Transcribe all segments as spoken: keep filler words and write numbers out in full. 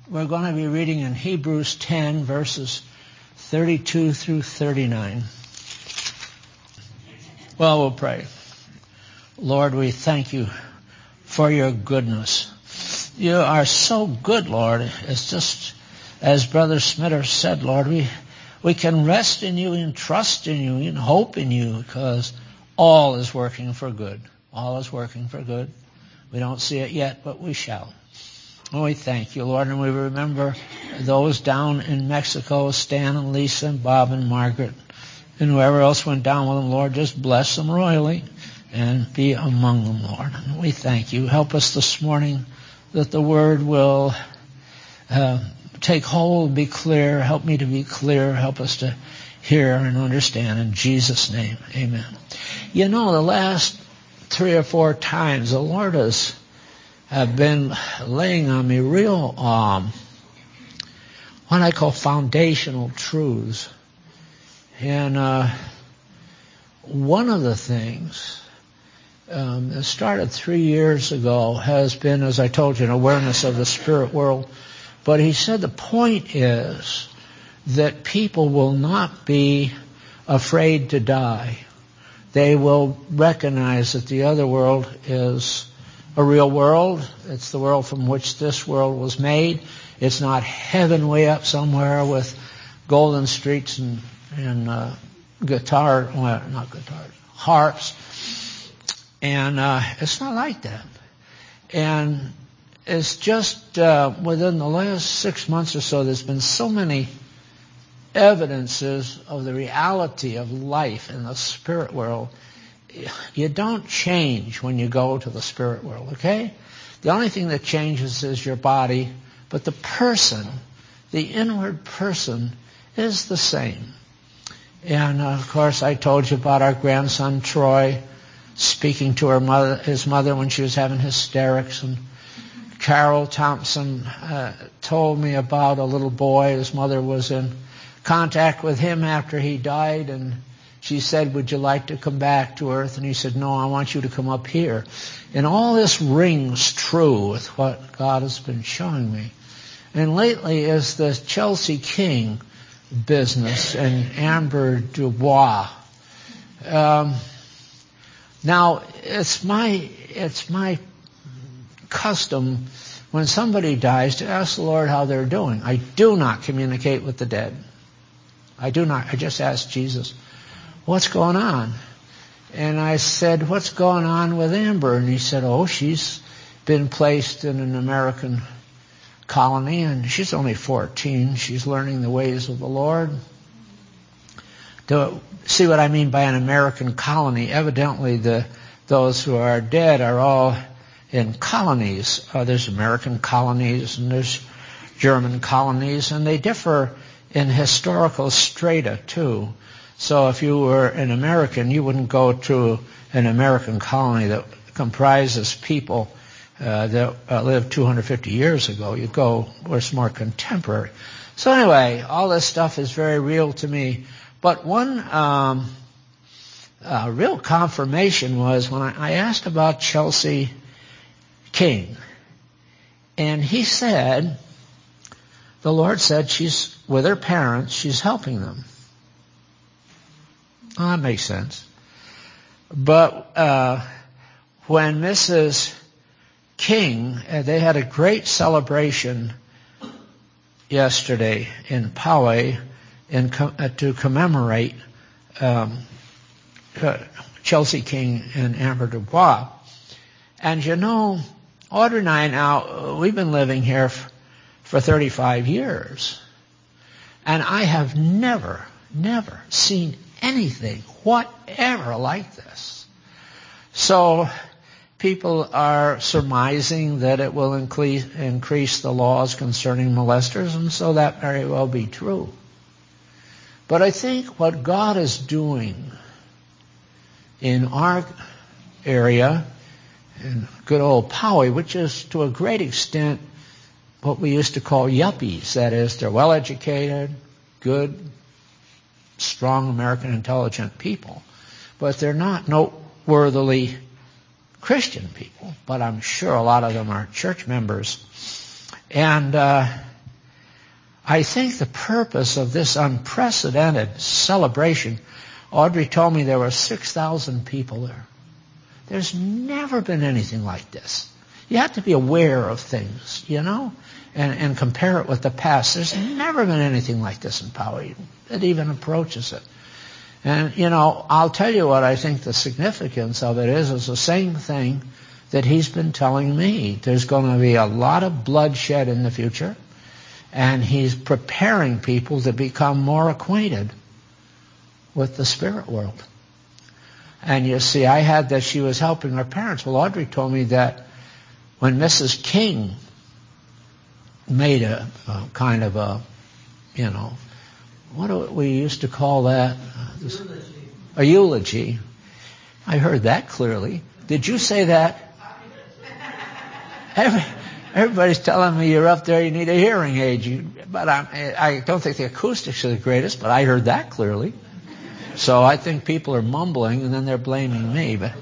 We're going to be reading in Hebrews ten, verses thirty-two through thirty-nine. Well, we'll pray. Lord, we thank you for your goodness. You are so good, Lord. It's just, as Brother Smitter said, Lord, we, we can rest in you and trust in you and hope in you because all is working for good. All is working for good. We don't see it yet, but we shall. And we thank you, Lord, and we remember those down in Mexico, Stan and Lisa and Bob and Margaret, and whoever else went down with them, Lord, just bless them royally and be among them, Lord. And we thank you. Help us this morning that the word will uh, take hold, be clear. Help me to be clear. Help us to hear and understand. In Jesus' name, amen. You know, the last three or four times, the Lord has have been laying on me real, um, what I call foundational truths. And uh, one of the things um, that started three years ago has been, as I told you, an awareness of the spirit world. But he said the point is that people will not be afraid to die. They will recognize that the other world is a real world. It's the world from which this world was made. It's not heaven way up somewhere with golden streets and, and uh, guitar, well, not guitars, harps. And uh, it's not like that. And it's just uh, within the last six months or so, there's been so many evidences of the reality of life in the spirit world. You don't change when you go to the spirit world, okay? The only thing that changes is your body, but the person, the inward person, is the same. And, uh, of course, I told you about our grandson, Troy, speaking to her mother, his mother when she was having hysterics. And Carol Thompson uh, told me about a little boy. His mother was in contact with him after he died, and she said, would you like to come back to earth? And he said, no, I want you to come up here. And all this rings true with what God has been showing me. And lately is the Chelsea King business and Amber Dubois. Um, now, it's my, it's my custom when somebody dies to ask the Lord how they're doing. I do not communicate with the dead. I do not. I just ask Jesus, what's going on? And I said, what's going on with Amber? And he said, oh, she's been placed in an American colony, and she's only fourteen. She's learning the ways of the Lord. To see what I mean by an American colony, evidently the those who are dead are all in colonies. Uh, there's American colonies and there's German colonies, and they differ in historical strata too. So if you were an American, you wouldn't go to an American colony that comprises people uh, that uh, lived two hundred fifty years ago. You'd go where it's more contemporary. So anyway, all this stuff is very real to me. But one um, uh, real confirmation was when I, I asked about Chelsea King. And he said, the Lord said she's with her parents, she's helping them. Well, that makes sense. But uh, when Missus King, uh, they had a great celebration yesterday in Poway in com- uh, to commemorate um, uh, Chelsea King and Amber Dubois. And you know, Audrey and I now, we've been living here f- for thirty-five years. And I have never, never seen anything whatever like this. So people are surmising that it will increase, increase the laws concerning molesters, and so that very well be true. But I think what God is doing in our area, in good old Poway, which is to a great extent what we used to call yuppies. That is, they're well-educated, good, strong American intelligent people. But they're not noteworthily Christian people. But I'm sure a lot of them are church members. And uh, I think the purpose of this unprecedented celebration, Audrey told me there were six thousand people there. There's never been anything like this. You have to be aware of things, you know, and, and compare it with the past. There's never been anything like this in Poway that even approaches it. And, you know, I'll tell you what I think the significance of it is, is the same thing that he's been telling me. There's going to be a lot of bloodshed in the future, and he's preparing people to become more acquainted with the spirit world. And you see, I had that she was helping her parents. Well, Audrey told me that when Missus King made a, a kind of a, you know, what do we used to call that? Eulogy. A eulogy. I heard that clearly. Did you say that? Every, everybody's telling me you're up there, you need a hearing aid. You, but I, I don't think the acoustics are the greatest, but I heard that clearly. So I think people are mumbling and then they're blaming me. But,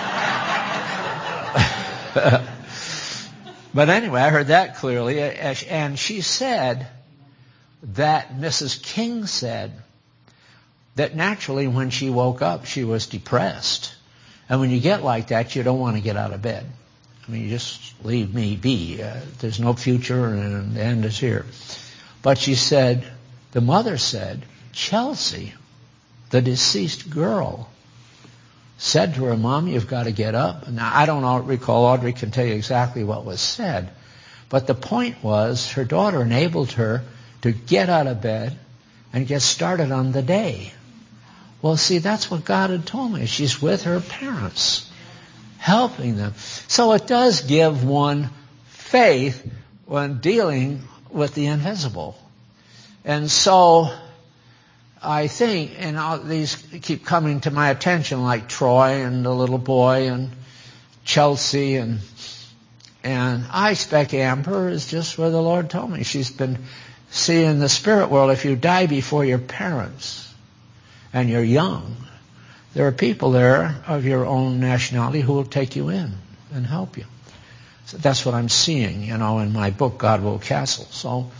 but anyway, I heard that clearly. And she said that Missus King said that naturally when she woke up, she was depressed. And when you get like that, you don't want to get out of bed. I mean, you just leave me be. Uh, there's no future and the end is here. But she said, the mother said, Chelsea, the deceased girl, said to her, Mom, you've got to get up. Now, I don't recall, Audrey can tell you exactly what was said. But the point was, her daughter enabled her to get out of bed and get started on the day. Well, see, that's what God had told me. She's with her parents, helping them. So it does give one faith when dealing with the invisible. And so I think, and all these keep coming to my attention, like Troy and the little boy and Chelsea, and and I expect Amber is just where the Lord told me. She's been seeing the spirit world. If you die before your parents and you're young, there are people there of your own nationality who will take you in and help you. So that's what I'm seeing, you know, in my book, Godwill Castle. So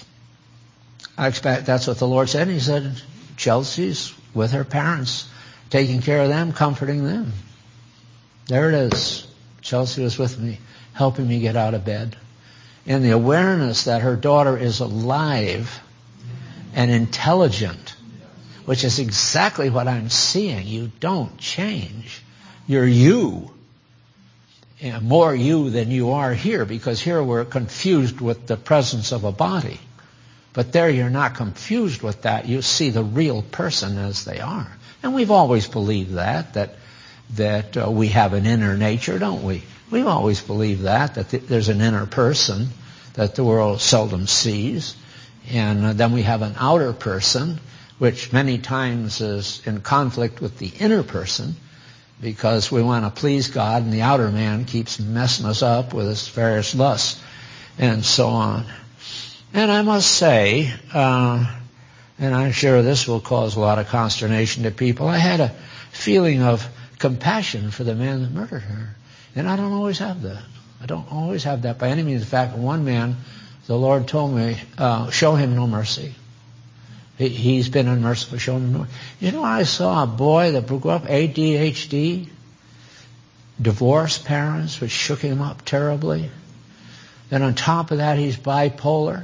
I expect that's what the Lord said. He said, Chelsea's with her parents, taking care of them, comforting them. There it is. Chelsea was with me, helping me get out of bed. In the awareness that her daughter is alive and intelligent, which is exactly what I'm seeing. You don't change. You're you. You know, more you than you are here, because here we're confused with the presence of a body. But there you're not confused with that. You see the real person as they are. And we've always believed that, that that uh, we have an inner nature, don't we? We've always believed that, that th- there's an inner person that the world seldom sees. And uh, then we have an outer person, which many times is in conflict with the inner person, because we want to please God, and the outer man keeps messing us up with his various lusts and so on. And I must say, uh, and I'm sure this will cause a lot of consternation to people, I had a feeling of compassion for the man that murdered her. And I don't always have that. I don't always have that by any means. In fact, one man, the Lord told me, uh, show him no mercy. He, he's been unmerciful, show him no mercy. You know, I saw a boy that grew up A D H D, divorced parents, which shook him up terribly. Then on top of that, he's bipolar.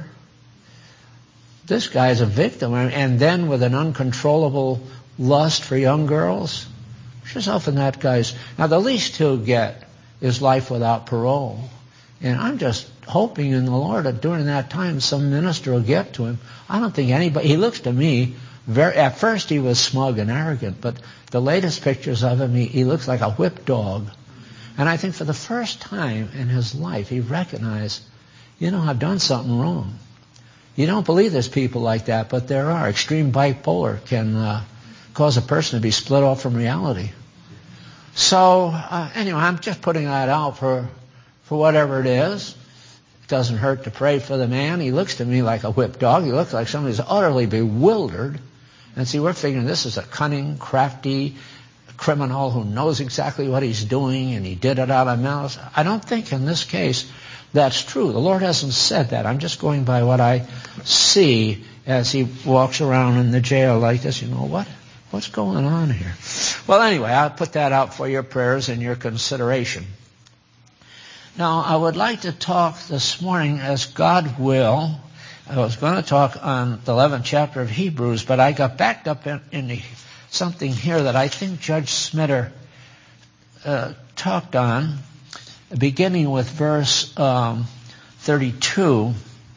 This guy's a victim. And then with an uncontrollable lust for young girls, put yourself in that guy's. Now, the least he'll get is life without parole. And I'm just hoping in the Lord that during that time some minister will get to him. I don't think anybody, he looks to me, very, at first he was smug and arrogant, but the latest pictures of him, he, he looks like a whipped dog. And I think for the first time in his life, he recognized, you know, I've done something wrong. You don't believe there's people like that, but there are. Extreme bipolar can uh, cause a person to be split off from reality. So, uh, anyway, I'm just putting that out for for whatever it is. It doesn't hurt to pray for the man. He looks to me like a whipped dog. He looks like somebody who's utterly bewildered. And see, we're figuring this is a cunning, crafty, criminal who knows exactly what he's doing and he did it out of malice. I don't think in this case that's true. The Lord hasn't said that. I'm just going by what I see as he walks around in the jail like this. You know, what? What's going on here? Well, anyway, I'll put that out for your prayers and your consideration. Now, I would like to talk this morning, as God will. I was going to talk on the eleventh chapter of Hebrews, but I got backed up in, in the, something here that I think Judge Smitter uh, talked on, beginning with verse um, thirty-two.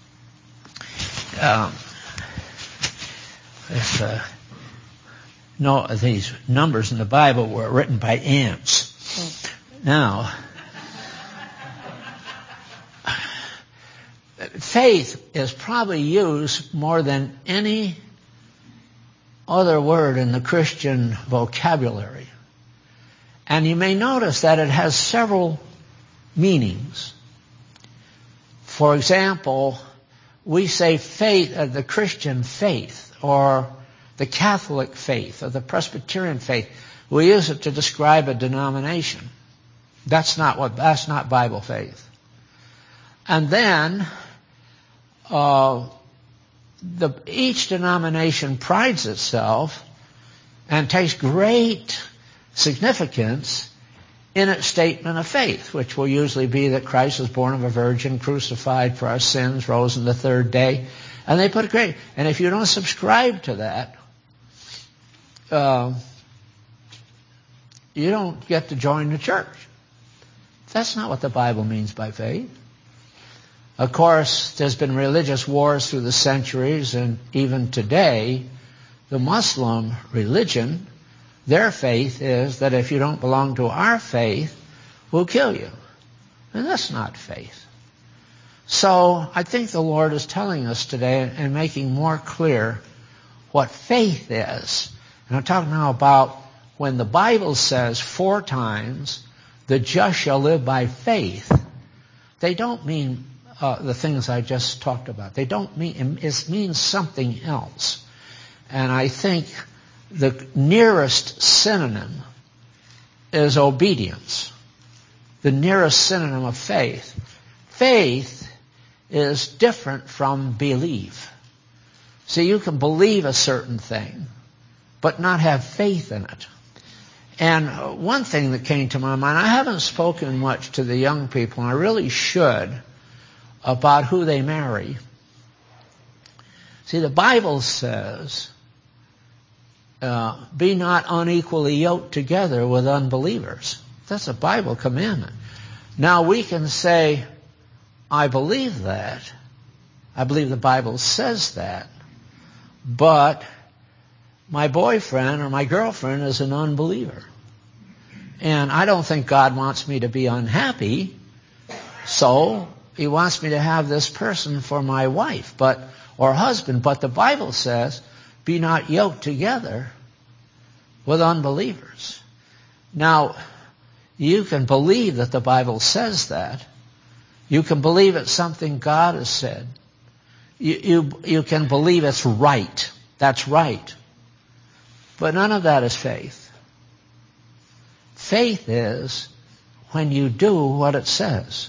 Um, if, uh, no, these numbers in the Bible were written by ants. Now, faith is probably used more than any other word in the Christian vocabulary. And you may notice that it has several meanings. For example, we say faith, uh, the Christian faith, or the Catholic faith, or the Presbyterian faith. We use it to describe a denomination. That's not what, that's not Bible faith. And then, uh, the, each denomination prides itself and takes great significance in its statement of faith, which will usually be that Christ was born of a virgin, crucified for our sins, rose on the third day. And they put a great, and if you don't subscribe to that, uh, you don't get to join the church. That's not what the Bible means by faith. Of course, there's been religious wars through the centuries, and even today, the Muslim religion, their faith is that if you don't belong to our faith, we'll kill you. And that's not faith. So I think the Lord is telling us today and making more clear what faith is. And I'm talking now about when the Bible says four times, the just shall live by faith, they don't mean uh, the things I just talked about. They don't mean, it means something else. And I think the nearest synonym is obedience. The nearest synonym of faith. Faith is different from belief. See, you can believe a certain thing, but not have faith in it. And one thing that came to my mind, I haven't spoken much to the young people, and I really should, about who they marry. See, the Bible says, uh, be not unequally yoked together with unbelievers. That's a Bible commandment. Now, we can say, I believe that. I believe the Bible says that. But my boyfriend or my girlfriend is an unbeliever. And I don't think God wants me to be unhappy. So He wants me to have this person for my wife, but or husband. But the Bible says, be not yoked together with unbelievers. Now, you can believe that the Bible says that. You can believe it's something God has said. You, you, you can believe it's right. That's right. But none of that is faith. Faith is when you do what it says.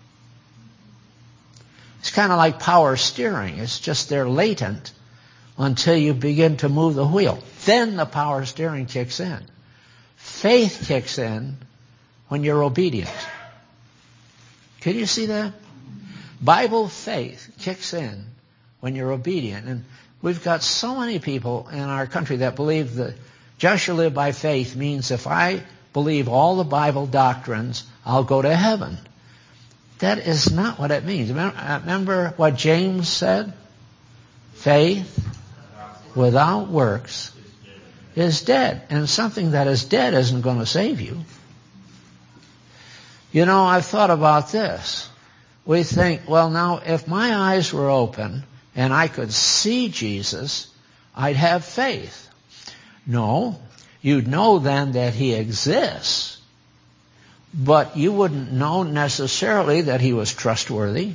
It's kind of like power steering. It's just there latent until you begin to move the wheel. Then the power steering kicks in. Faith kicks in when you're obedient. Can you see that? Bible faith kicks in when you're obedient. And we've got so many people in our country that believe that just shall live by faith means if I believe all the Bible doctrines, I'll go to heaven. That is not what it means. Remember what James said? Faith without works is dead. And something that is dead isn't going to save you. You know, I've thought about this. We think, well, now, if my eyes were open and I could see Jesus, I'd have faith. No, you'd know then that He exists, but you wouldn't know necessarily that He was trustworthy,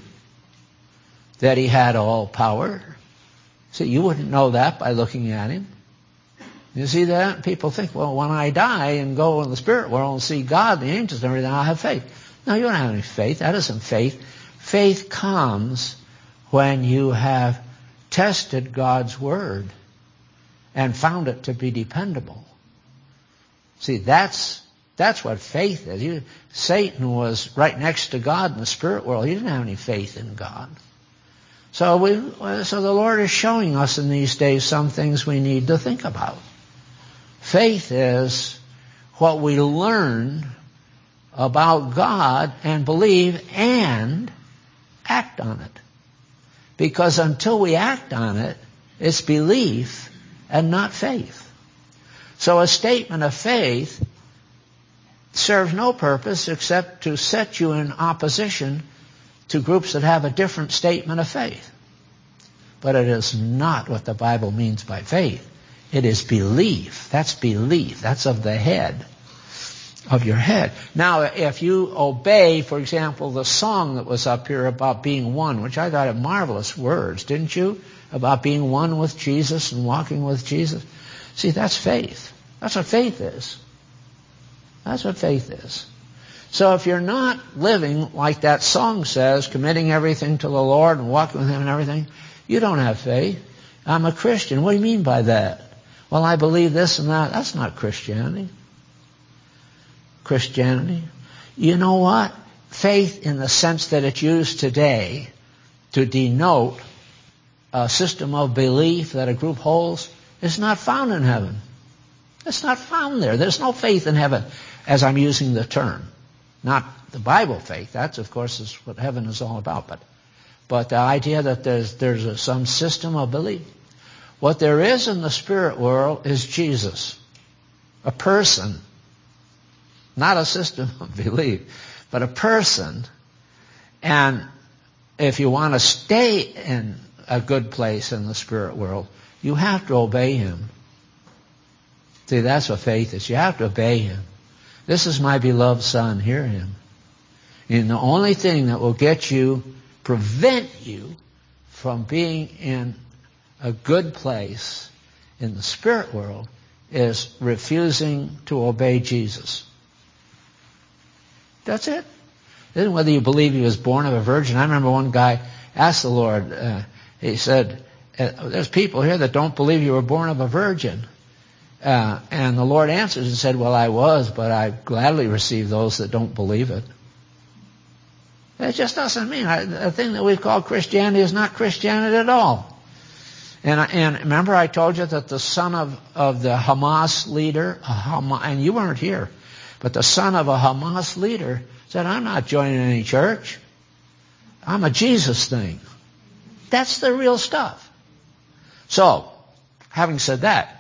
that He had all power. So you wouldn't know that by looking at Him. You see that? People think, well, when I die and go in the spirit world and see God, the angels and everything, I'll have faith. No, you don't have any faith. That isn't faith. Faith comes when you have tested God's word and found it to be dependable. See, that's that's what faith is. You, Satan was right next to God in the spirit world. He didn't have any faith in God. So we, so the Lord is showing us in these days some things we need to think about. Faith is what we learn about God and believe and act on it. Because until we act on it, it's belief and not faith. So a statement of faith serves no purpose except to set you in opposition to groups that have a different statement of faith. But it is not what the Bible means by faith. It is belief. That's belief. That's of the head, of your head. Now, if you obey, for example, the song that was up here about being one, which I thought are marvelous words, didn't you? About being one with Jesus and walking with Jesus. See, that's faith. That's what faith is. That's what faith is. So if you're not living like that song says, committing everything to the Lord and walking with Him and everything, you don't have faith. I'm a Christian. What do you mean by that? Well, I believe this and that. That's not Christianity. Christianity. You know what? Faith in the sense that it's used today to denote a system of belief that a group holds is not found in heaven. It's not found there. There's no faith in heaven, as I'm using the term. Not the Bible faith. That's, of course, is what heaven is all about. But, but the idea that there's, there's a, some system of belief. What there is in the spirit world is Jesus. A person. Not a system of belief, but a person. And if you want to stay in a good place in the spirit world, you have to obey Him. See, that's what faith is. You have to obey Him. This is my beloved Son, hear Him. And the only thing that will get you, prevent you from being in a good place in the spirit world is refusing to obey Jesus. That's it. It isn't whether you believe He was born of a virgin. I remember one guy asked the Lord, uh, he said, there's people here that don't believe you were born of a virgin. Uh, and the Lord answers and said, well, I was, but I gladly receive those that don't believe it. It just doesn't mean, I, the thing that we call Christianity is not Christianity at all. And, and remember I told you that the son of, of the Hamas leader, Hamas, and you weren't here, but the son of a Hamas leader said, I'm not joining any church. I'm a Jesus thing. That's the real stuff. So, having said that,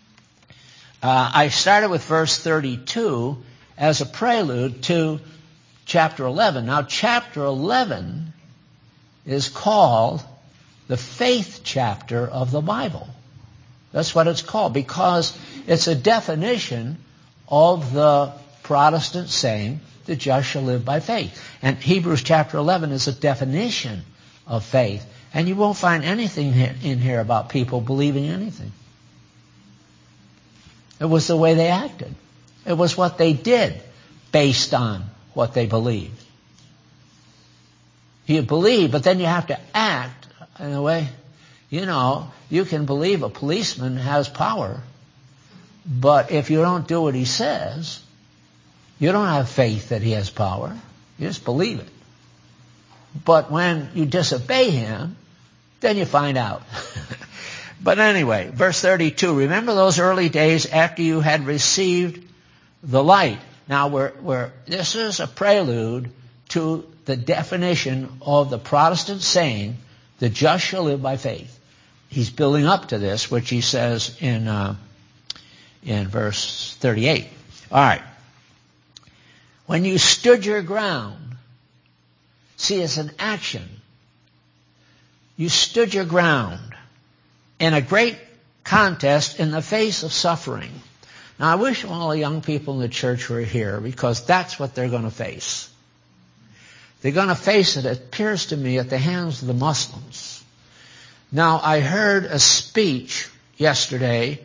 uh, I started with verse thirty-two as a prelude to chapter eleven. Now, chapter eleven is called the faith chapter of the Bible. That's what it's called because it's a definition of the Protestant saying, the just shall live by faith. And Hebrews chapter eleven is a definition of faith. And you won't find anything in here about people believing anything. It was the way they acted. It was what they did based on what they believed. You believe, but then you have to act in a way. You know, you can believe a policeman has power, but if you don't do what he says, you don't have faith that he has power. You just believe it. But when you disobey him, then you find out. But anyway, verse thirty-two, remember those early days after you had received the light. Now, we're, we're, this is a prelude to the definition of the Protestant saying, the just shall live by faith. He's building up to this, which he says in, uh, in verse thirty-eight. All right. When you stood your ground, see, it's an action. You stood your ground in a great contest in the face of suffering. Now, I wish all the young people in the church were here because that's what they're going to face. They're going to face it, it appears to me, at the hands of the Muslims. Now, I heard a speech yesterday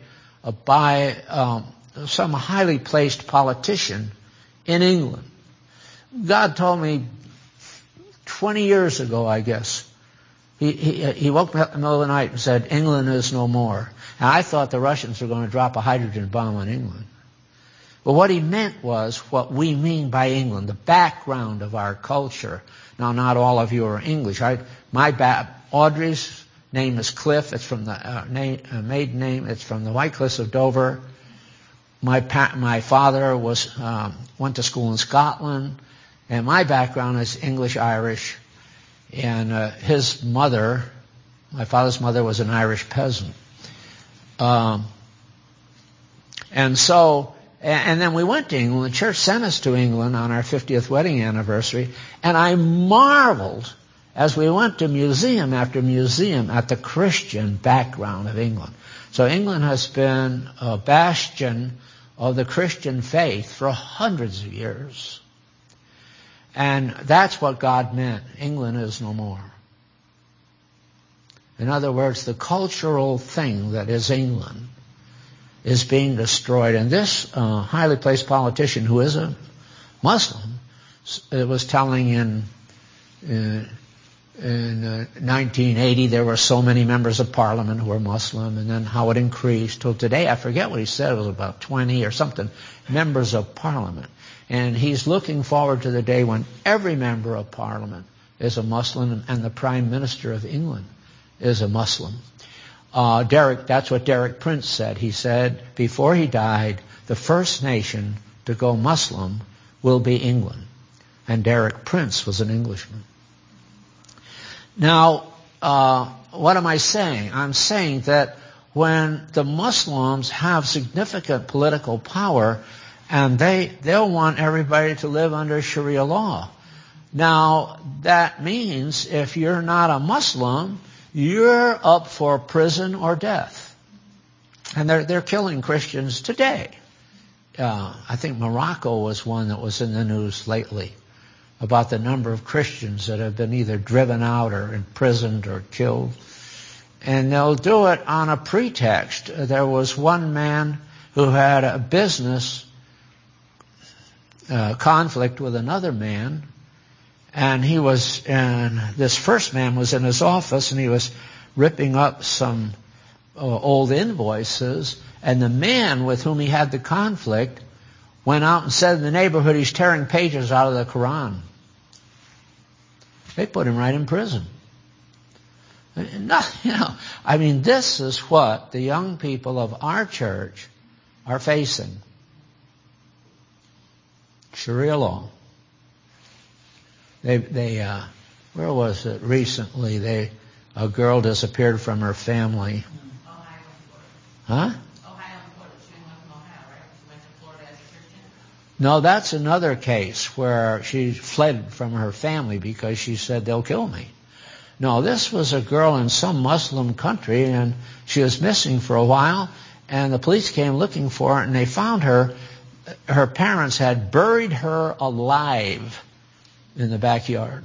uh, by um, some highly placed politician in England. God told me twenty years ago, I guess, he, he, he woke me up in the middle of the night and said, England is no more. And I thought the Russians were going to drop a hydrogen bomb on England. But what he meant was what we mean by England, the background of our culture. Now, not all of you are English. I, my ba- Audrey's name is Cliff. It's from the uh, name, uh, maiden name. It's from the White Cliffs of Dover. My pa- my father was um, went to school in Scotland, and my background is English-Irish. And uh, his mother, my father's mother, was an Irish peasant. Um, and so. And then we went to England. The church sent us to England on our fiftieth wedding anniversary. And I marveled as we went to museum after museum at the Christian background of England. So England has been a bastion of the Christian faith for hundreds of years. And that's what God meant. England is no more. In other words, the cultural thing that is England is being destroyed. And this uh, highly placed politician, who is a Muslim, was telling in uh, in uh, nineteen eighty there were so many members of Parliament who were Muslim, and then how it increased till today. I forget what he said. It was about twenty or something members of Parliament. And he's looking forward to the day when every member of Parliament is a Muslim, and the Prime Minister of England is a Muslim. Uh, Derek, that's what Derek Prince said. He said, before he died, the first nation to go Muslim will be England. And Derek Prince was an Englishman. Now, uh, what am I saying? I'm saying that when the Muslims have significant political power, and they, they'll want everybody to live under Sharia law. Now, that means if you're not a Muslim, you're up for prison or death. And they're, they're killing Christians today. Uh, I think Morocco was one that was in the news lately about the number of Christians that have been either driven out or imprisoned or killed. And they'll do it on a pretext. There was one man who had a business uh, conflict with another man. And he was, and this first man was in his office, and he was ripping up some uh, old invoices. And the man with whom he had the conflict went out and said in the neighborhood he's tearing pages out of the Quran. They put him right in prison. Not, you know, I mean, this is what the young people of our church are facing. Sharia law. They, they, uh, where was it recently? They, a girl disappeared from her family. Ohio. Huh? Ohio, Florida. She went from Ohio, right? She went to Florida as a Christian. No, that's another case where she fled from her family because she said they'll kill me. No, this was a girl in some Muslim country, and she was missing for a while, and the police came looking for her, and they found her. Her parents had buried her alive in the backyard.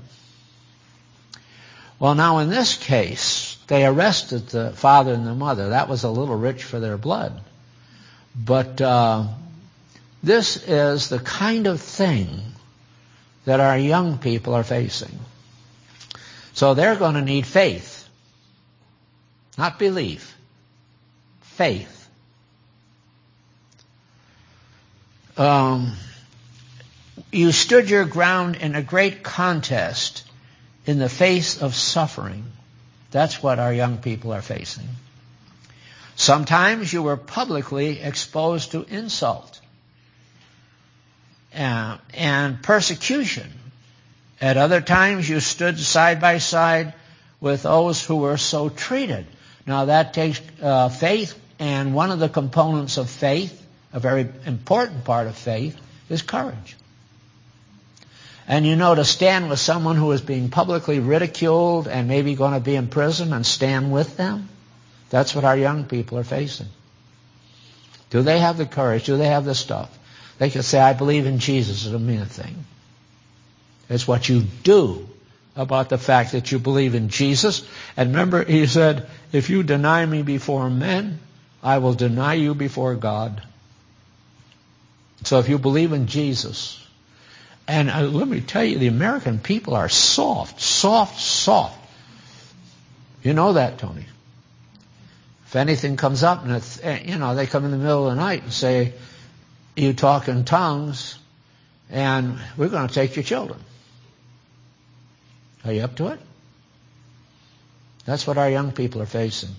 Well, now in this case, they arrested the father and the mother. That was a little rich for their blood. But uh, this is the kind of thing that our young people are facing. So they're going to need faith, not belief, faith. Um, you stood your ground in a great contest in the face of suffering. That's what our young people are facing. Sometimes you were publicly exposed to insult uh, and persecution. At other times you stood side by side with those who were so treated. Now that takes uh, faith, and one of the components of faith, a very important part of faith, is courage. And you know, to stand with someone who is being publicly ridiculed and maybe going to be in prison and stand with them, that's what our young people are facing. Do they have the courage? Do they have the stuff? They can say, I believe in Jesus. It doesn't mean a thing. It's what you do about the fact that you believe in Jesus. And remember, he said, if you deny me before men, I will deny you before God. So if you believe in Jesus, and uh, let me tell you, the American people are soft, soft, soft. You know that, Tony. If anything comes up, and it's, you know, they come in the middle of the night and say, you talk in tongues, and we're going to take your children. Are you up to it? That's what our young people are facing.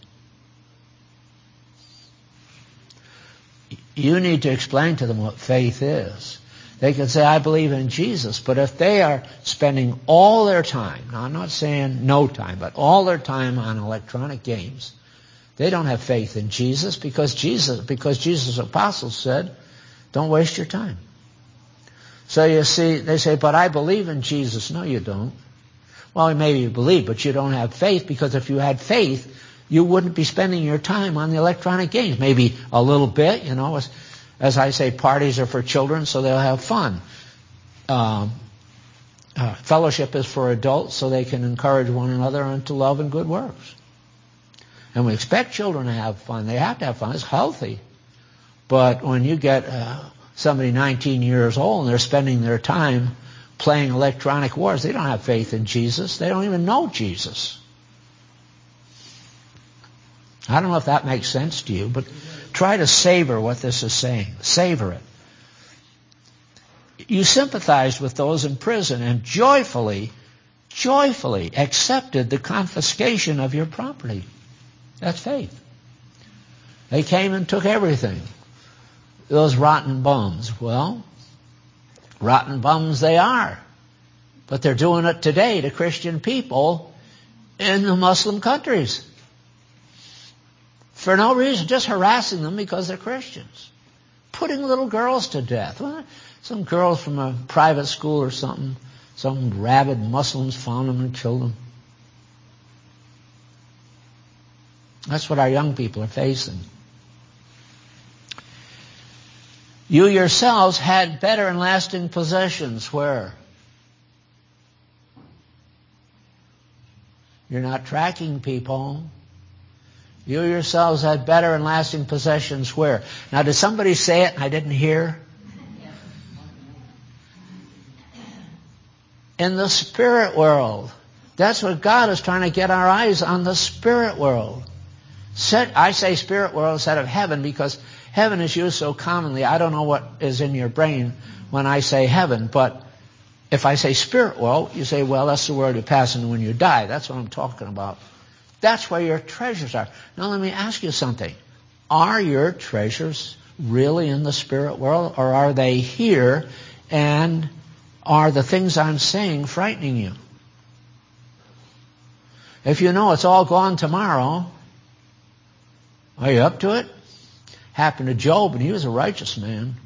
You need to explain to them what faith is. They can say, I believe in Jesus, but if they are spending all their time, now I'm not saying no time, but all their time on electronic games, they don't have faith in Jesus because Jesus, because Jesus' apostles said, don't waste your time. So you see, they say, but I believe in Jesus. No, you don't. Well, maybe you believe, but you don't have faith, because if you had faith, you wouldn't be spending your time on the electronic games. Maybe a little bit, you know. As, as I say, parties are for children, so they'll have fun. Um, uh, fellowship is for adults, so they can encourage one another into love and good works. And we expect children to have fun. They have to have fun. It's healthy. But when you get uh, somebody nineteen years old and they're spending their time playing electronic wars, they don't have faith in Jesus. They don't even know Jesus. I don't know if that makes sense to you, but try to savor what this is saying. Savor it. You sympathized with those in prison and joyfully, joyfully accepted the confiscation of your property. That's faith. They came and took everything. Those rotten bums. Well, rotten bums they are. But they're doing it today to Christian people in the Muslim countries. For no reason, just harassing them because they're Christians. Putting little girls to death. Well, some girls from a private school or something, some rabid Muslims found them and killed them. That's what our young people are facing. You yourselves had better and lasting possessions. Where? You're not tracking people. You yourselves had better and lasting possessions where? Now, did somebody say it and I didn't hear? In the spirit world. That's what God is trying to get our eyes on, the spirit world. Set, I say spirit world instead of heaven because heaven is used so commonly. I don't know what is in your brain when I say heaven, but if I say spirit world, you say, well, that's the world you pass into when you die. That's what I'm talking about. That's where your treasures are. Now let me ask you something. Are your treasures really in the spirit world, or are they here, and are the things I'm saying frightening you? If you know it's all gone tomorrow, are you up to it? Happened to Job, and he was a righteous man.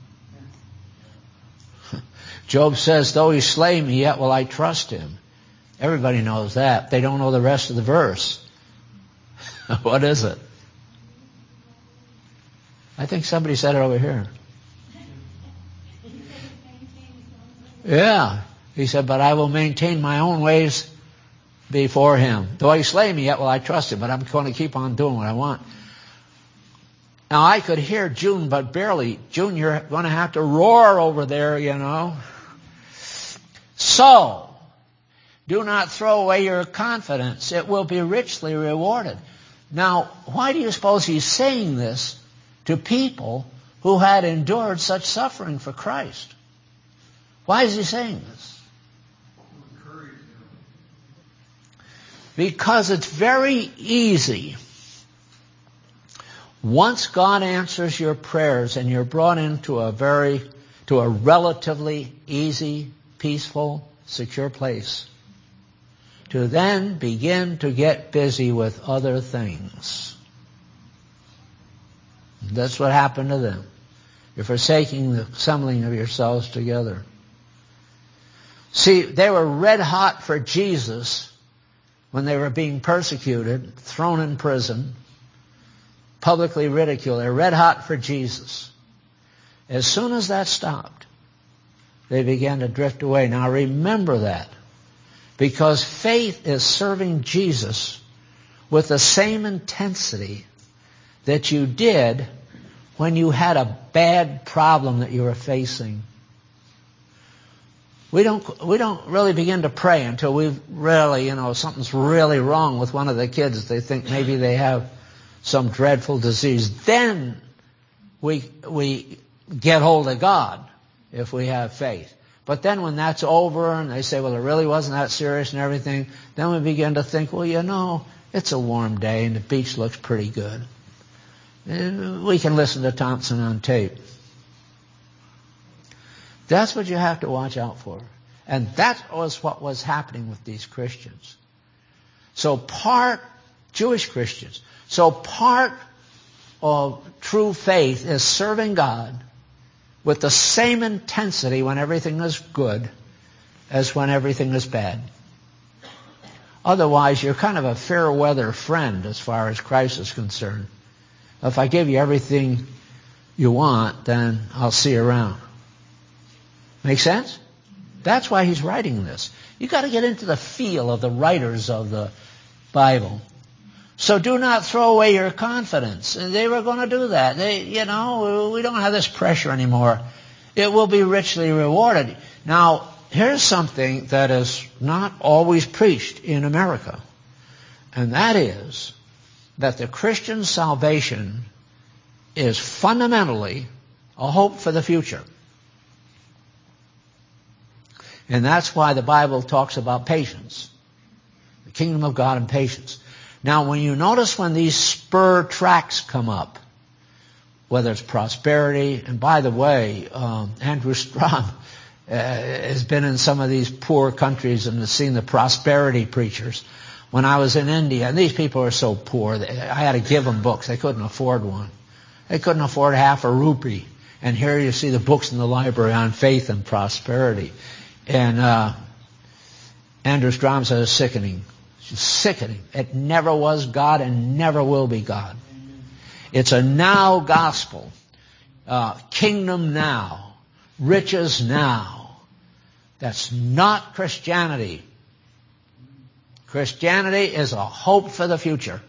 Job says, though he slay me, yet will I trust him. Everybody knows that. They don't know the rest of the verse. What is it? I think somebody said it over here. Yeah. He said, but I will maintain my own ways before him. Though he slay me, yet will I trust him. But I'm going to keep on doing what I want. Now, I could hear June, but barely. June, you're going to have to roar over there, you know. So, do not throw away your confidence. It will be richly rewarded. Now, why do you suppose he's saying this to people who had endured such suffering for Christ? Why is he saying this? Because it's very easy. Once God answers your prayers and you're brought into a very, to a relatively easy, peaceful, secure place, to then begin to get busy with other things. That's what happened to them. You're forsaking the assembling of yourselves together. See, they were red hot for Jesus when they were being persecuted, thrown in prison, publicly ridiculed. They're red hot for Jesus. As soon as that stopped, they began to drift away. Now remember that. Because faith is serving Jesus with the same intensity that you did when you had a bad problem that you were facing. We don't, we don't really begin to pray until we've really, you know, something's really wrong with one of the kids. They think maybe they have some dreadful disease. Then we, we get hold of God if we have faith. But then when that's over and they say, well, it really wasn't that serious and everything, then we begin to think, well, you know, it's a warm day and the beach looks pretty good. We can listen to Thompson on tape. That's what you have to watch out for. And that was what was happening with these Christians. So part, Jewish Christians, so part of true faith is serving God with the same intensity when everything is good as when everything is bad. Otherwise, you're kind of a fair weather friend as far as Christ is concerned. If I give you everything you want, then I'll see you around. Make sense? That's why he's writing this. You've got to get into the feel of the writers of the Bible. So do not throw away your confidence. And they were going to do that. They, you know, we don't have this pressure anymore. It will be richly rewarded. Now, here's something that is not always preached in America. And that is that the Christian salvation is fundamentally a hope for the future. And that's why the Bible talks about patience. The kingdom of God and patience. Now, when you notice when these spur tracts come up, whether it's prosperity, and by the way, um, Andrew Strom uh, has been in some of these poor countries and has seen the prosperity preachers. When I was in India, and these people are so poor, they, I had to give them books. They couldn't afford one. They couldn't afford half a rupee. And here you see the books in the library on faith and prosperity. And uh, Andrew Strom says it's sickening. It's sickening. It never was God and never will be God. It's a now gospel. Uh, kingdom now. Riches now. That's not Christianity. Christianity is a hope for the future.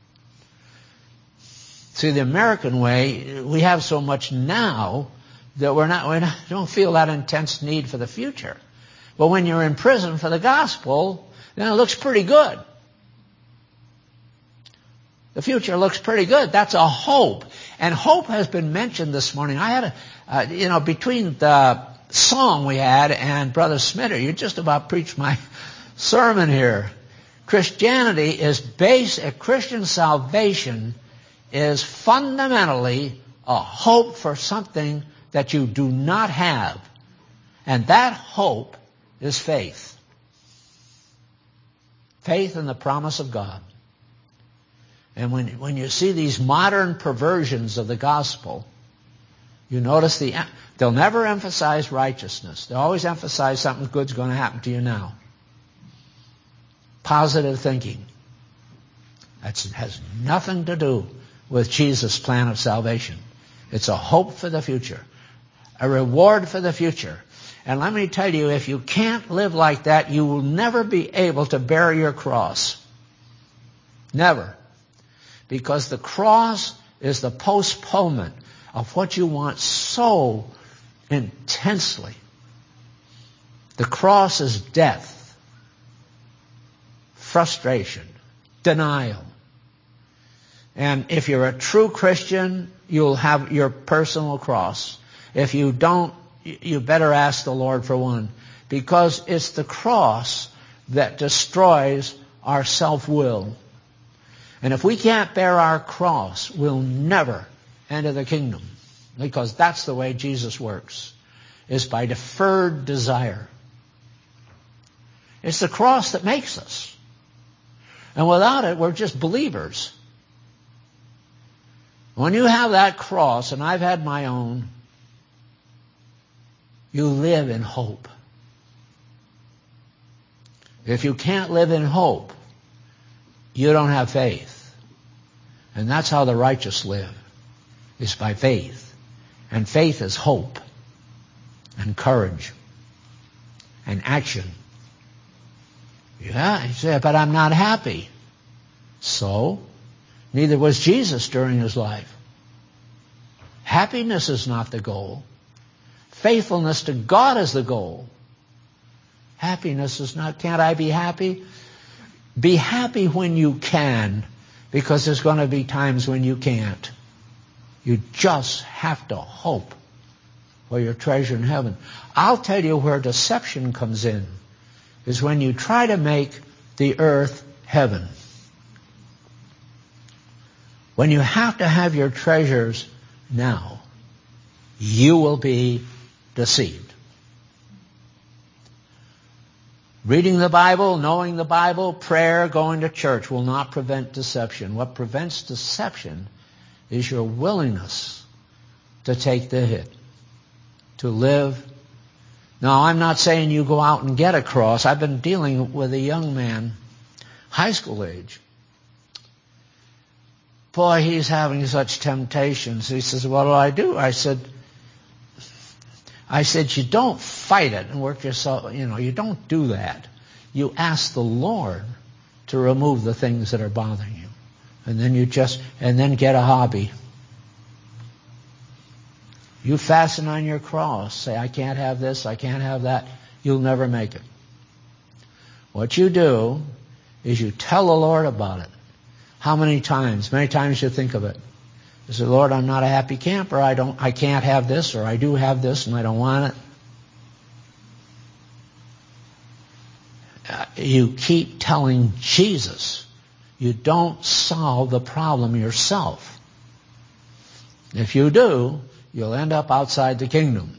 See, the American way, we have so much now that we're not, we don't feel that intense need for the future. But when you're in prison for the gospel, then it looks pretty good. The future looks pretty good. That's a hope. And hope has been mentioned this morning. I had a, uh, you know, between the song we had and Brother Smitter, you just about preached my sermon here. Christianity is based, a Christian salvation is fundamentally a hope for something that you do not have. And that hope is faith. Faith in the promise of God. And when, when you see these modern perversions of the gospel, you notice the, they'll never emphasize righteousness. They'll always emphasize something good's going to happen to you now. Positive thinking. That has nothing to do with Jesus' plan of salvation. It's a hope for the future. A reward for the future. And let me tell you, if you can't live like that, you will never be able to bear your cross. Never. Because the cross is the postponement of what you want so intensely. The cross is death, frustration, denial. And if you're a true Christian, you'll have your personal cross. If you don't, you better ask the Lord for one. Because it's the cross that destroys our self-will. And if we can't bear our cross, we'll never enter the kingdom. Because that's the way Jesus works. Is by deferred desire. It's the cross that makes us. And without it, we're just believers. When you have that cross, and I've had my own, you live in hope. If you can't live in hope, you don't have faith. And that's how the righteous live, is by faith. And faith is hope and courage and action. Yeah, you say, but I'm not happy. So, Neither was Jesus during his life. Happiness is not the goal. Faithfulness to God is the goal. Happiness is not, can't I be happy? Be happy when you can, because there's going to be times when you can't. You just have to hope for your treasure in heaven. I'll tell you where deception comes in, is when you try to make the earth heaven. When you have to have your treasures now, you will be deceived. Reading the Bible, knowing the Bible, prayer, going to church will not prevent deception. What prevents deception is your willingness to take the hit, to live. Now, I'm not saying you go out and get a cross. I've been dealing with a young man, high school age. Boy, he's having such temptations. He says, what do I do? I said, I said, you don't fight it and work yourself, you know, you don't do that. You ask the Lord to remove the things that are bothering you. And then you just, and then get a hobby. You fasten on your cross. Say, I can't have this, I can't have that. You'll never make it. What you do is you tell the Lord about it. How many times? Many times you think of it. You say, Lord, I'm not a happy camper. I don't, I can't have this, or I do have this and I don't want it. Uh, you keep telling Jesus. You don't solve the problem yourself. If you do, you'll end up outside the kingdom.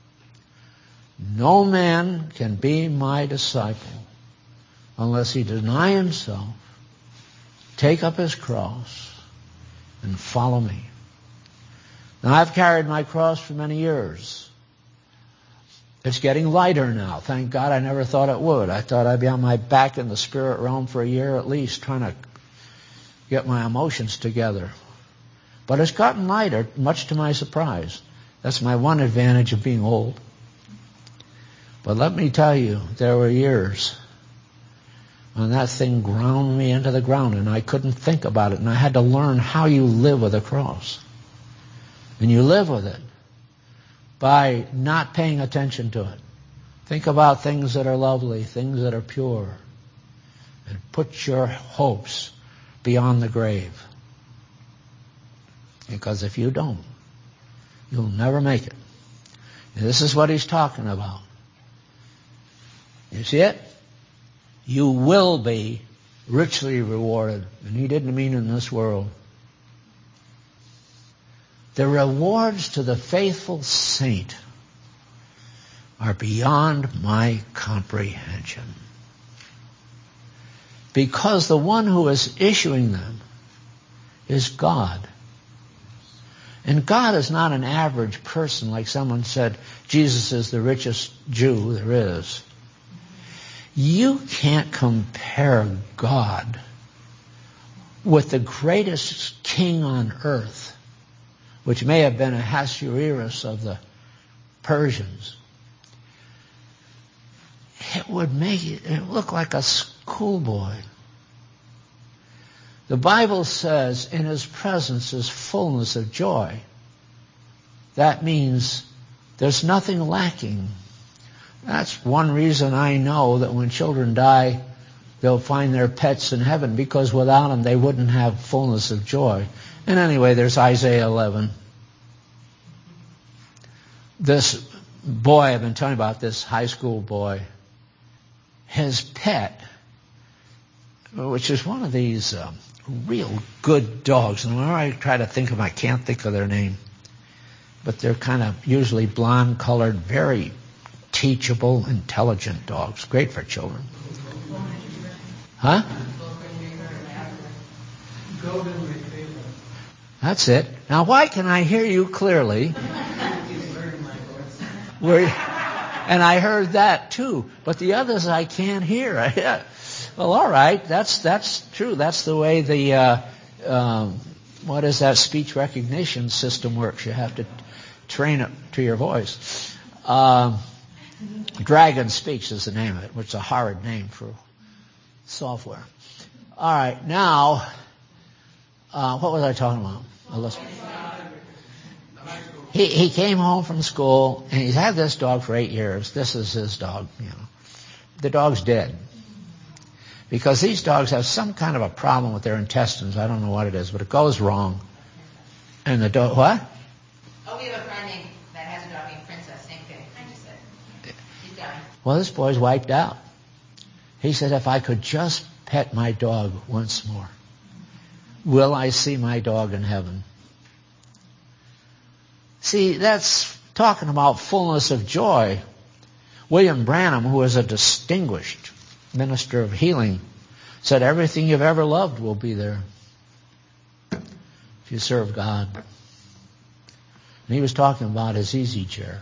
No man can be my disciple unless he deny himself, take up his cross, and follow me. Now, I've carried my cross for many years. It's getting lighter now. Thank God. I never thought it would. I thought I'd be on my back in the spirit realm for a year at least, trying to get my emotions together. But it's gotten lighter, much to my surprise. That's my one advantage of being old. But let me tell you, there were years when that thing ground me into the ground and I couldn't think about it. And I had to learn how you live with a cross. And you live with it by not paying attention to it. Think about things that are lovely, things that are pure. And put your hopes beyond the grave. Because if you don't, you'll never make it. And this is what he's talking about. You see it? You will be richly rewarded. And he didn't mean in this world. The rewards to the faithful saint are beyond my comprehension. Because the one who is issuing them is God. And God is not an average person, like someone said, Jesus is the richest Jew there is. You can't compare God with the greatest king on earth, which may have been Ahasuerus of the Persians. It would make it look like a schoolboy. The Bible says, in his presence is fullness of joy. That means there's nothing lacking. That's one reason I know that when children die, they'll find their pets in heaven, because without them they wouldn't have fullness of joy. And anyway, there's Isaiah eleven. This boy, I've been telling you about this high school boy, his pet, which is one of these um, real good dogs. And whenever I try to think of them, I can't think of their name. But they're kind of usually blonde-colored, very teachable, intelligent dogs. Great for children. Huh? Golden Retriever. That's it. Now, why can I hear you clearly? He's learning my voice. Where, and I heard that too. But the others I can't hear. Well, all right. That's that's true. That's the way the uh, um, what is that speech recognition system works. You have to train it to your voice. Um, Dragon Speech is the name of it, which is a horrid name for software. All right, now Uh, what was I talking about? Elizabeth. He, he came home from school, and he's had this dog for eight years. This is his dog, you know. The dog's dead. Because these dogs have some kind of a problem with their intestines. I don't know what it is, but it goes wrong. And the dog, what? Oh, we have a friend named, that has a dog named Princess. Same thing. I just said. He's dying. Well, this boy's wiped out. He said, if I could just pet my dog once more, will I see my dog in heaven? See, that's talking about fullness of joy. William Branham, who was a distinguished minister of healing, said everything you've ever loved will be there if you serve God. And he was talking about his easy chair.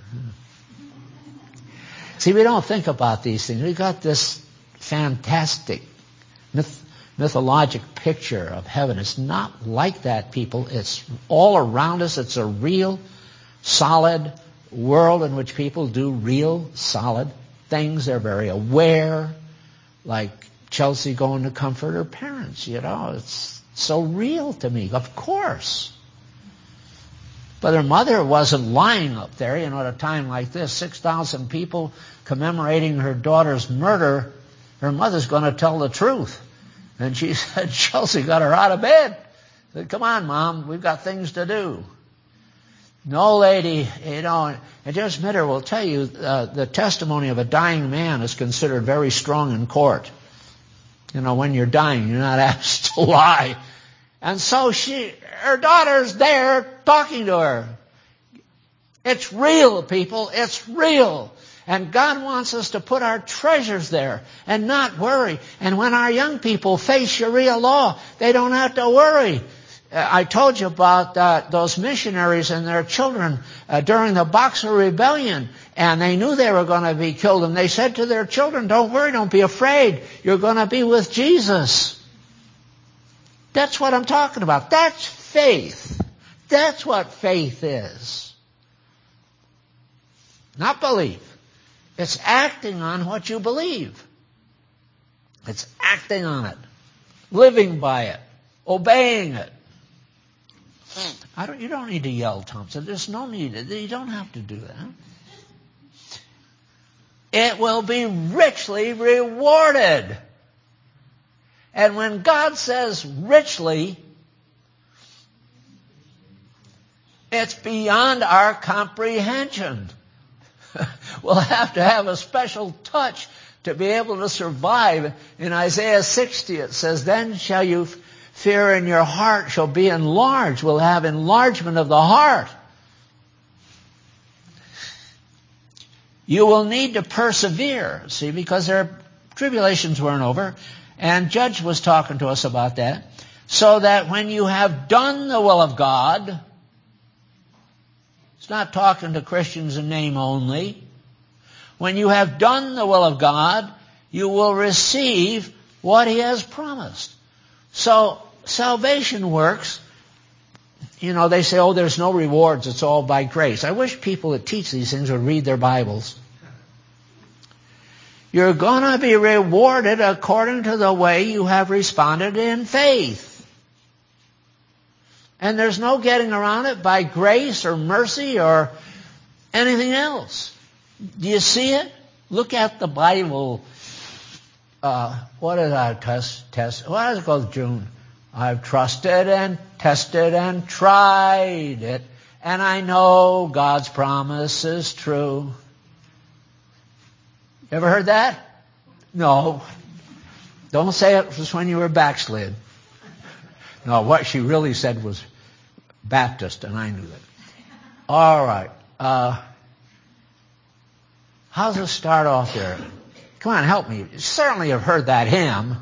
See, we don't think about these things. We got this fantastic myth, mythologic picture of heaven. It's not like that, people. It's all around us. It's a real, solid world in which people do real, solid things. They're very aware, like Chelsea going to comfort her parents. You know, it's so real to me. Of course. But her mother wasn't lying up there, you know, at a time like this. six thousand people commemorating her daughter's murder. Her mother's going to tell the truth. And she said, Chelsea got her out of bed. She said, come on, Mom, we've got things to do. No lady, you know, and Judge Mitter will tell you uh, the testimony of a dying man is considered very strong in court. You know, when you're dying, you're not asked to lie. And so she, her daughter's there talking to her. It's real, people. It's real. And God wants us to put our treasures there and not worry. And when our young people face Sharia law, they don't have to worry. I told you about uh, those missionaries and their children uh, during the Boxer Rebellion, and they knew they were going to be killed, and they said to their children, don't worry, don't be afraid, you're going to be with Jesus. That's what I'm talking about. That's faith. That's what faith is. Not belief. It's acting on what you believe. It's acting on it, living by it, obeying it. I don't, you don't need to yell, Thompson. There's no need. You don't have to do that. It will be richly rewarded. And when God says richly, it's beyond our comprehension. We'll have to have a special touch to be able to survive. In Isaiah sixty it says, then shall you fear in your heart shall be enlarged. We'll have enlargement of the heart. You will need to persevere, see, because their tribulations weren't over. And Judge was talking to us about that. So that when you have done the will of God, it's not talking to Christians in name only. When you have done the will of God, you will receive what He has promised. So salvation works. You know, they say, oh, there's no rewards. It's all by grace. I wish people that teach these things would read their Bibles. You're going to be rewarded according to the way you have responded in faith. And there's no getting around it by grace or mercy or anything else. Do you see it? Look at the Bible. Uh, what did I test? Test. What does it called, June? I've trusted and tested and tried it, and I know God's promise is true. Ever heard that? No. Don't say it was when you were backslid. No, what she really said was Baptist, and I knew that. All right. Uh, how does it start off there? Come on, help me. You certainly have heard that hymn.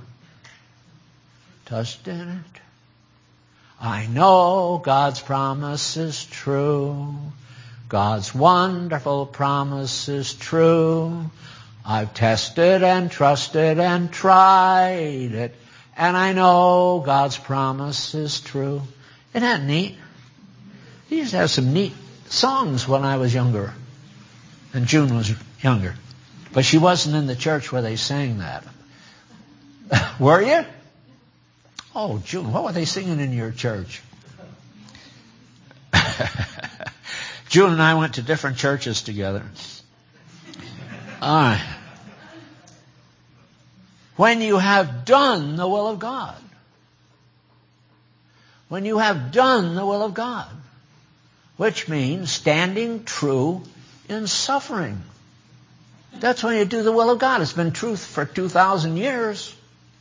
Trust in it. I know God's promise is true. God's wonderful promise is true. I've tested and trusted and tried it, and I know God's promise is true. Isn't that neat? He used to have some neat songs when I was younger, and June was younger. But she wasn't in the church where they sang that. Were you? Oh, June, what were they singing in your church? June and I went to different churches together. All right. When you have done the will of God. When you have done the will of God. Which means standing true in suffering. That's when you do the will of God. It's been truth for two thousand years.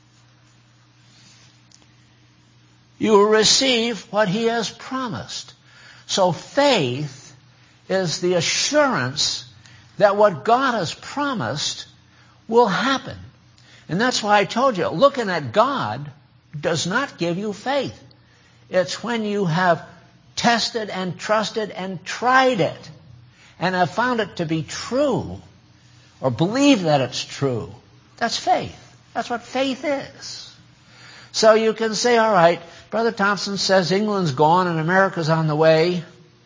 You will receive what He has promised. So faith is the assurance that what God has promised will happen. And that's why I told you, looking at God does not give you faith. It's when you have tested and trusted and tried it and have found it to be true or believe that it's true. That's faith. That's what faith is. So you can say, all right, Brother Thompson says England's gone and America's on the way.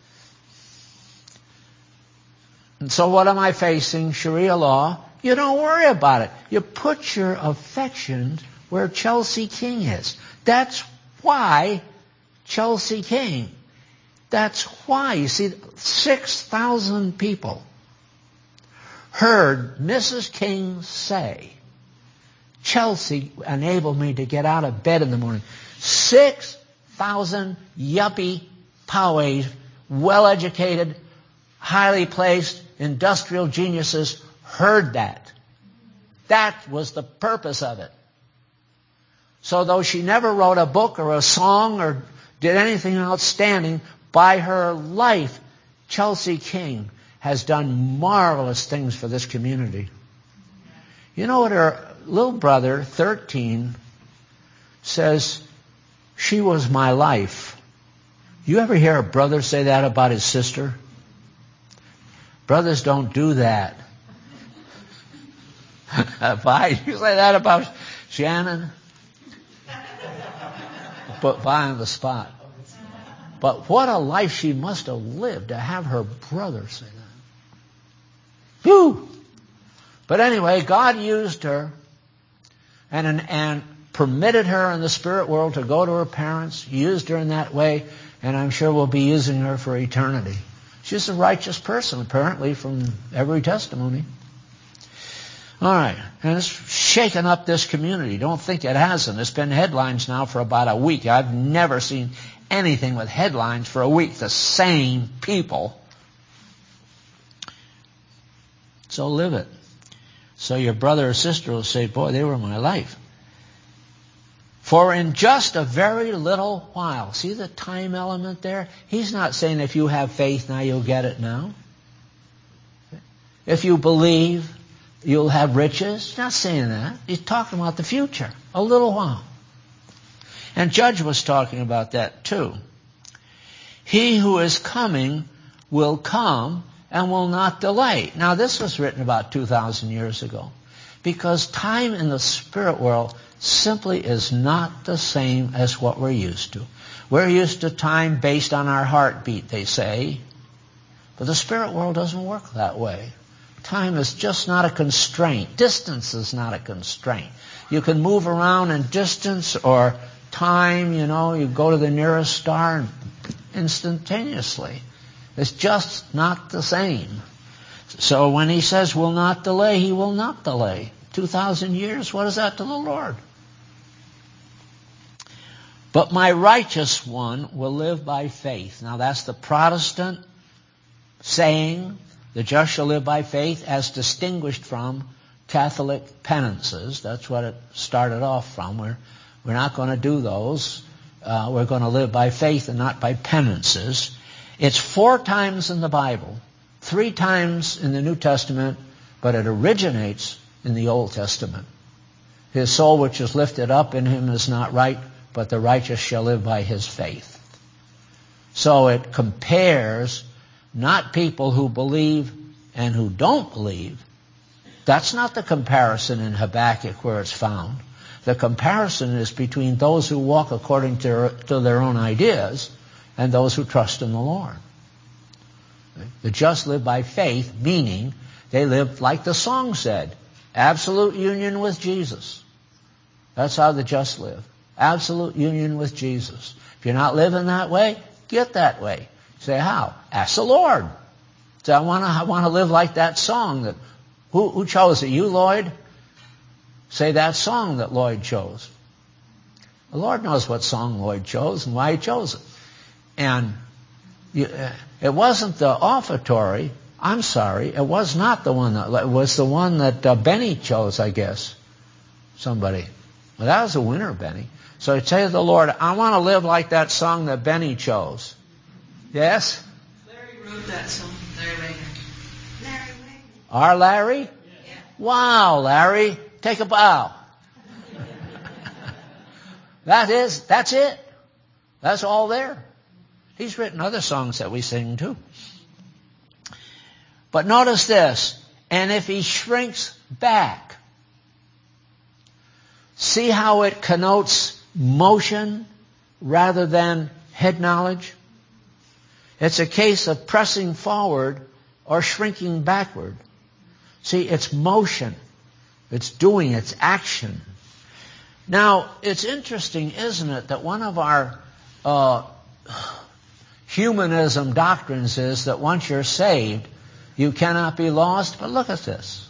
And so what am I facing? Sharia law. You don't worry about it. You put your affection where Chelsea King is. That's why Chelsea King. That's why. You see, six thousand people heard Missus King say, Chelsea enabled me to get out of bed in the morning. Six thousand yuppie powies, well-educated, highly placed, industrial geniuses heard that. That was the purpose of it. So though she never wrote a book or a song or did anything outstanding, by her life, Chelsea King has done marvelous things for this community. You know what her little brother, thirteen, says, she was my life. You ever hear a brother say that about his sister? Brothers don't do that. Why? You say that about Shannon? Put Vi on the spot. But what a life she must have lived to have her brother say that. Whew! But anyway, God used her and, and permitted her in the spirit world to go to her parents. He used her in that way, and I'm sure we'll be using her for eternity. She's a righteous person, apparently, from every testimony. All right. And it's shaken up this community. Don't think it hasn't. It's been headlines now for about a week. I've never seen anything with headlines for a week. The same people. So live it. So your brother or sister will say, boy, they were my life. For in just a very little while, see the time element there? He's not saying if you have faith, now you'll get it now. If you believe, you'll have riches. He's not saying that. He's talking about the future. A little while. And Judge was talking about that too. He who is coming will come and will not delay. Now this was written about two thousand years ago. Because time in the spirit world simply is not the same as what we're used to. We're used to time based on our heartbeat, they say. But the spirit world doesn't work that way. Time is just not a constraint. Distance is not a constraint. You can move around in distance or time, you know, you go to the nearest star and instantaneously. It's just not the same. So when he says will not delay, he will not delay. Two thousand years, what is that to the Lord? But my righteous one will live by faith. Now that's the Protestant saying, the just shall live by faith, as distinguished from Catholic penances. That's what it started off from. We're, we're not going to do those. Uh, we're going to live by faith and not by penances. It's four times in the Bible, three times in the New Testament, but it originates in the Old Testament. His soul which is lifted up in him is not right, but the righteous shall live by his faith. So it compares not people who believe and who don't believe. That's not the comparison in Habakkuk where it's found. The comparison is between those who walk according to, to their own ideas and those who trust in the Lord. The just live by faith, meaning they live like the song said, absolute union with Jesus. That's how the just live. Absolute union with Jesus. If you're not living that way, get that way. Say, how? Ask the Lord. Say, I want to I want to live like that song. That who, who chose it? You, Lloyd? Say that song that Lloyd chose. The Lord knows what song Lloyd chose and why he chose it. And you, uh, it wasn't the offertory. I'm sorry. It was not the one that, it was the one that uh, Benny chose, I guess. Somebody. Well, that was a winner, Benny. So I say to the Lord, I want to live like that song that Benny chose. Yes? Larry wrote that song. Larry Wagner. Larry Wagner. Our Larry? Yeah. Wow, Larry. Take a bow. That is, that's it. That's all there. He's written other songs that we sing too. But notice this. And if he shrinks back, see how it connotes motion rather than head knowledge? It's a case of pressing forward or shrinking backward. See, it's motion. It's doing, it's action. Now, it's interesting, isn't it, that one of our uh, humanism doctrines is that once you're saved, you cannot be lost. But look at this.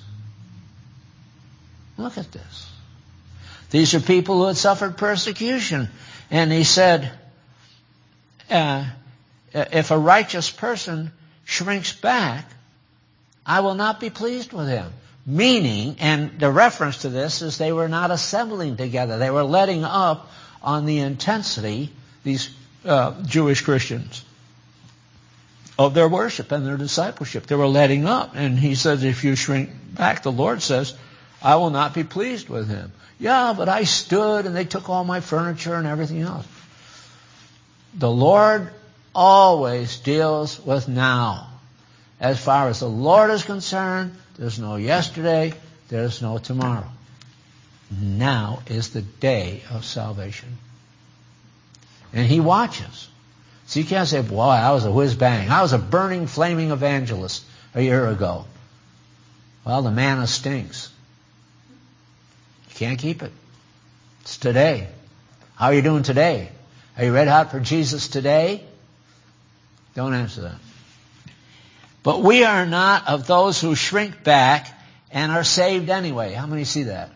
Look at this. These are people who had suffered persecution. And he said, uh, if a righteous person shrinks back, I will not be pleased with him. Meaning, and the reference to this is they were not assembling together. They were letting up on the intensity, these uh, Jewish Christians, of their worship and their discipleship. They were letting up. And he says, if you shrink back, the Lord says, I will not be pleased with him. Yeah, but I stood and they took all my furniture and everything else. The Lord always deals with now. As far as the Lord is concerned, there's no yesterday, there's no tomorrow. Now is the day of salvation. And he watches. So you can't say, boy, I was a whiz-bang. I was a burning, flaming evangelist a year ago. Well, the manna stinks. You can't keep it. It's today. How are you doing today? Are you red hot for Jesus today? Don't answer that. But we are not of those who shrink back and are saved anyway. How many see that?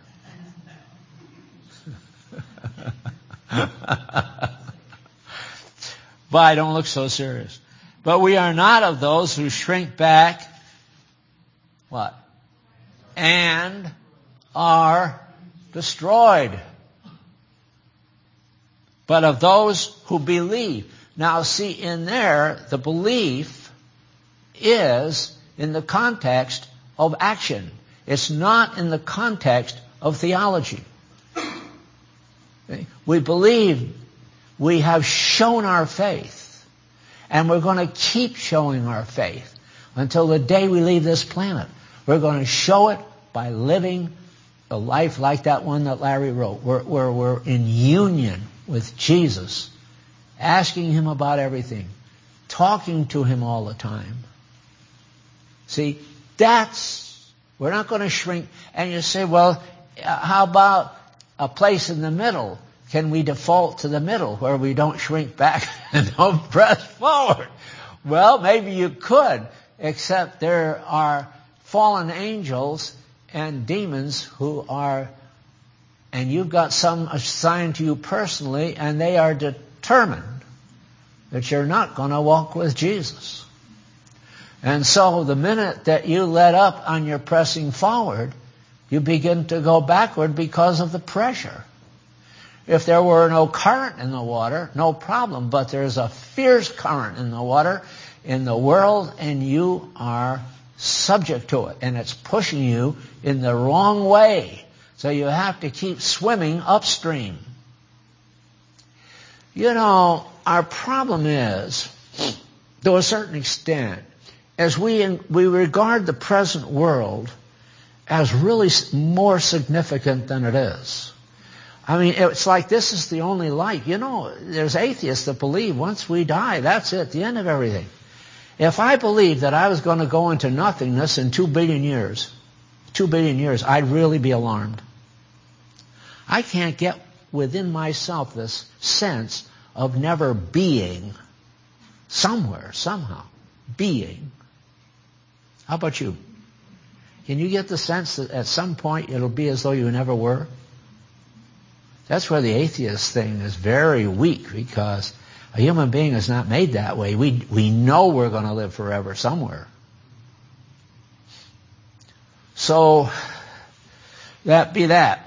But don't look so serious. But we are not of those who shrink back, what? And are destroyed. But of those who believe. Now see, in there, the belief is in the context of action. It's not in the context of theology. Okay? We believe we have shown our faith, and we're going to keep showing our faith until the day we leave this planet. We're going to show it by living a life like that one that Larry wrote, where, where we're in union with Jesus, asking Him about everything, talking to Him all the time. See, that's, we're not going to shrink. And you say, well, how about a place in the middle? Can we default to the middle where we don't shrink back and don't press forward? Well, maybe you could, except there are fallen angels and demons who are, and you've got some assigned to you personally, and they are determined that you're not going to walk with Jesus. And so the minute that you let up on your pressing forward, you begin to go backward because of the pressure. If there were no current in the water, no problem, but there's a fierce current in the water in the world, and you are subject to it, and it's pushing you in the wrong way. So you have to keep swimming upstream. You know, our problem is, to a certain extent, as we in, we regard the present world as really more significant than it is. I mean, it's like this is the only light. You know, there's atheists that believe once we die, that's it, the end of everything. If I believed that I was going to go into nothingness in two billion years, two billion years, I'd really be alarmed. I can't get within myself this sense of never being somewhere, somehow. Being. How about you? Can you get the sense that at some point it'll be as though you never were? That's where the atheist thing is very weak, because a human being is not made that way. We, we know we're going to live forever somewhere. So, that be that.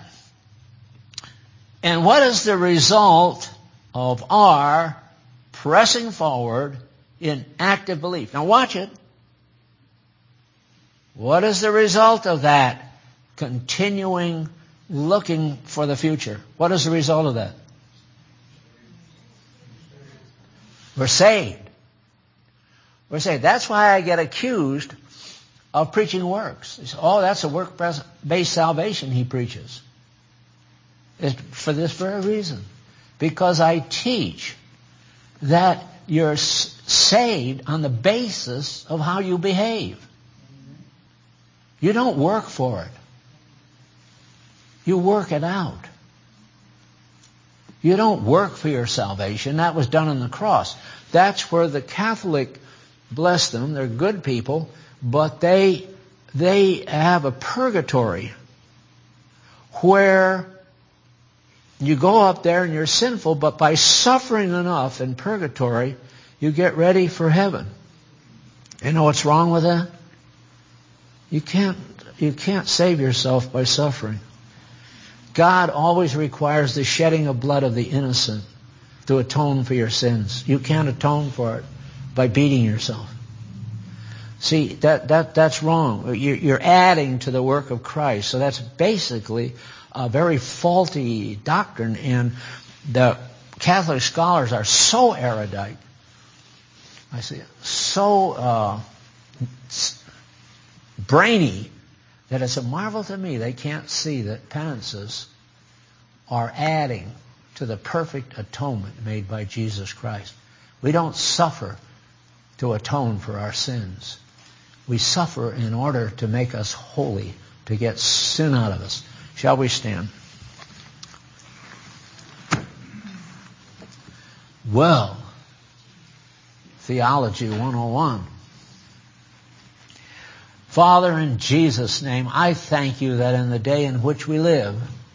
And what is the result of our pressing forward in active belief? Now watch it. What is the result of that? Continuing looking for the future. What is the result of that? We're saved. We're saved. That's why I get accused of preaching works. They say, oh, that's a work-based salvation he preaches. It's for this very reason. Because I teach that you're saved on the basis of how you behave. You don't work for it. You work it out. You don't work for your salvation. That was done on the cross. That's where the Catholic, bless them, they're good people, but they they have a purgatory where you go up there and you're sinful, but by suffering enough in purgatory, you get ready for heaven. You know what's wrong with that? You can't, you can't save yourself by suffering. God always requires the shedding of blood of the innocent to atone for your sins. You can't atone for it by beating yourself. See, that, that, that's wrong. You're, you're adding to the work of Christ. So that's basically a very faulty doctrine, and the Catholic scholars are so erudite, I see, so uh, brainy, that it's a marvel to me they can't see that penances are adding to the perfect atonement made by Jesus Christ. We don't suffer to atone for our sins. We suffer in order to make us holy, to get sin out of us. Shall we stand? Well, Theology one oh one. Father, in Jesus' name, I thank you that in the day in which we live,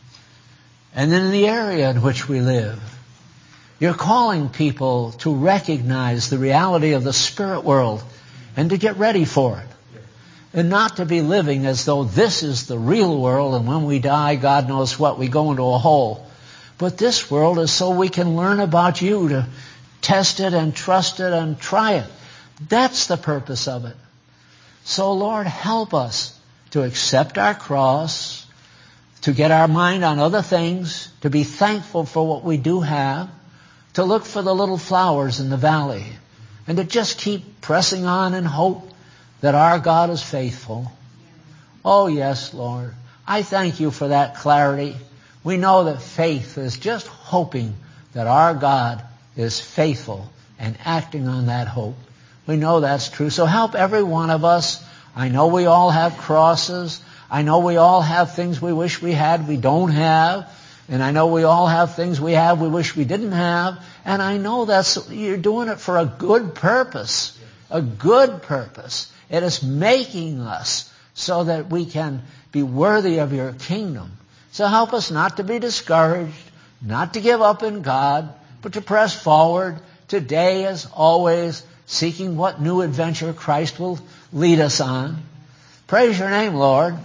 and in the area in which we live, you're calling people to recognize the reality of the spirit world and to get ready for it. And not to be living as though this is the real world, and when we die, God knows what, we go into a hole. But this world is so we can learn about you, to test it and trust it and try it. That's the purpose of it. So, Lord, help us to accept our cross, to get our mind on other things, to be thankful for what we do have, to look for the little flowers in the valley, and to just keep pressing on in hope that our God is faithful. Oh, yes, Lord. I thank you for that clarity. We know that faith is just hoping that our God is faithful and acting on that hope. We know that's true. So help every one of us. I know we all have crosses. I know we all have things we wish we had we don't have. And I know we all have things we have we wish we didn't have. And I know that's, you're doing it for a good purpose. A good purpose. It is making us so that we can be worthy of your kingdom. So help us not to be discouraged, not to give up in God, but to press forward today as always, seeking what new adventure Christ will lead us on. Praise your name, Lord.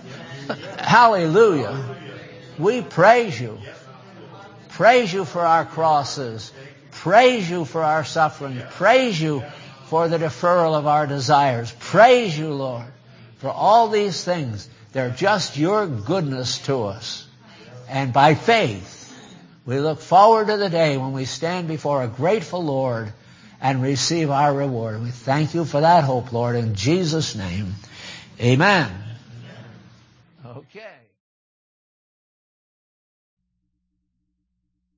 Hallelujah. We praise you. Praise you for our crosses. Praise you for our suffering. Praise you for the deferral of our desires. Praise you, Lord, for all these things. They're just your goodness to us. And by faith, we look forward to the day when we stand before a grateful Lord and receive our reward. We thank you for that hope, Lord, in Jesus' name. Amen. Okay.